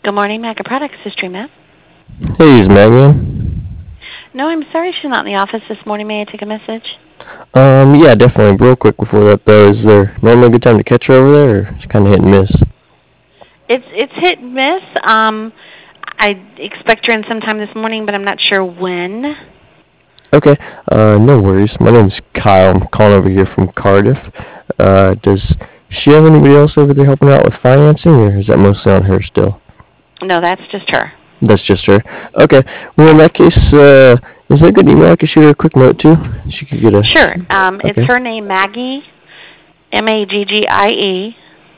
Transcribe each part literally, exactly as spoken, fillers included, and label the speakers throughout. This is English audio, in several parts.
Speaker 1: Good morning, Mega Products. This is Dream App.
Speaker 2: Hey, is Megan?
Speaker 1: No, I'm sorry she's not in the office this morning. May I take a message?
Speaker 2: Um, yeah, definitely. Real quick before that, though, is there normally a good time to catch her over there, or it's kind of hit and miss?
Speaker 1: It's it's hit and miss. Um, I expect her in sometime this morning, but I'm not sure when.
Speaker 2: Okay, uh, no worries. My name's Kyle. I'm calling over here from Cardiff. Uh, does she have anybody else over there helping out with financing, or is that mostly on her still?
Speaker 1: No, that's just her.
Speaker 2: That's just her. Okay. Well, in that case, uh, is there a good email I could shoot her a quick note to? She could get a.
Speaker 1: Sure. Um,
Speaker 2: Okay.
Speaker 1: It's her name, Maggie, M A G G I E,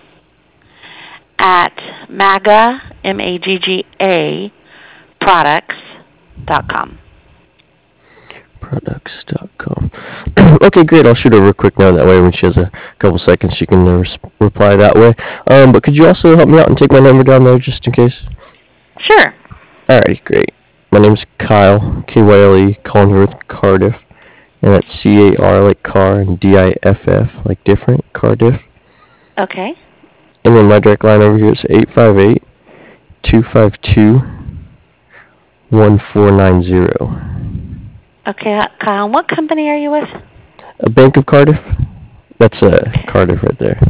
Speaker 1: at MAGA, M A G G A, products dot com.
Speaker 2: Products dot com. Okay, great. I'll shoot over a quick note. That way, when she has a couple seconds, she can uh, res- reply that way. Um, but could you also help me out and take my number down there just in case?
Speaker 1: Sure.
Speaker 2: Alrighty, great. My name's Kyle, K Y L E, calling with Cardiff. And that's C A R like car and D I F F like different, Cardiff.
Speaker 1: Okay.
Speaker 2: And then my direct line over here is eight five eight, two five two, one four nine zero.
Speaker 1: Okay, uh, Kyle, what company are you with?
Speaker 2: A Bank of Cardiff? That's uh,
Speaker 1: Okay.
Speaker 2: Cardiff right there.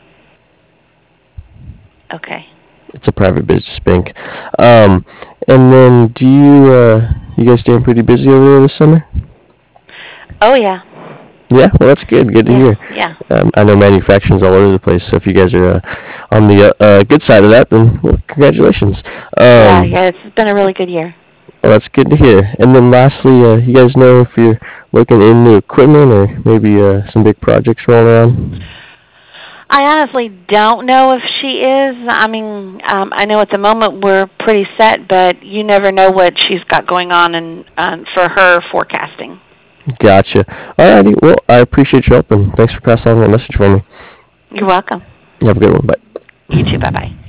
Speaker 1: Okay.
Speaker 2: It's a private business bank. Um, and then do you, uh, you guys staying pretty busy over there this summer?
Speaker 1: Oh, yeah.
Speaker 2: Yeah, well, that's good. Good to
Speaker 1: Yeah,
Speaker 2: hear.
Speaker 1: yeah.
Speaker 2: Um, I know manufacturing's all over the place, so if you guys are uh, on the uh, uh, good side of that, then well, congratulations. Um,
Speaker 1: Yeah, yeah, it's been a really good year.
Speaker 2: Well, that's good to hear. And then lastly, uh, you guys know if you're looking into equipment or maybe uh, some big projects rolling around?
Speaker 1: I honestly don't know if she is. I mean, um, I know at the moment we're pretty set, but you never know what she's got going on and um, for her forecasting.
Speaker 2: Gotcha. Alrighty, well, I appreciate your help, and thanks for passing on that message for me.
Speaker 1: You're welcome.
Speaker 2: You have a good one. Bye.
Speaker 1: You too. Bye-bye.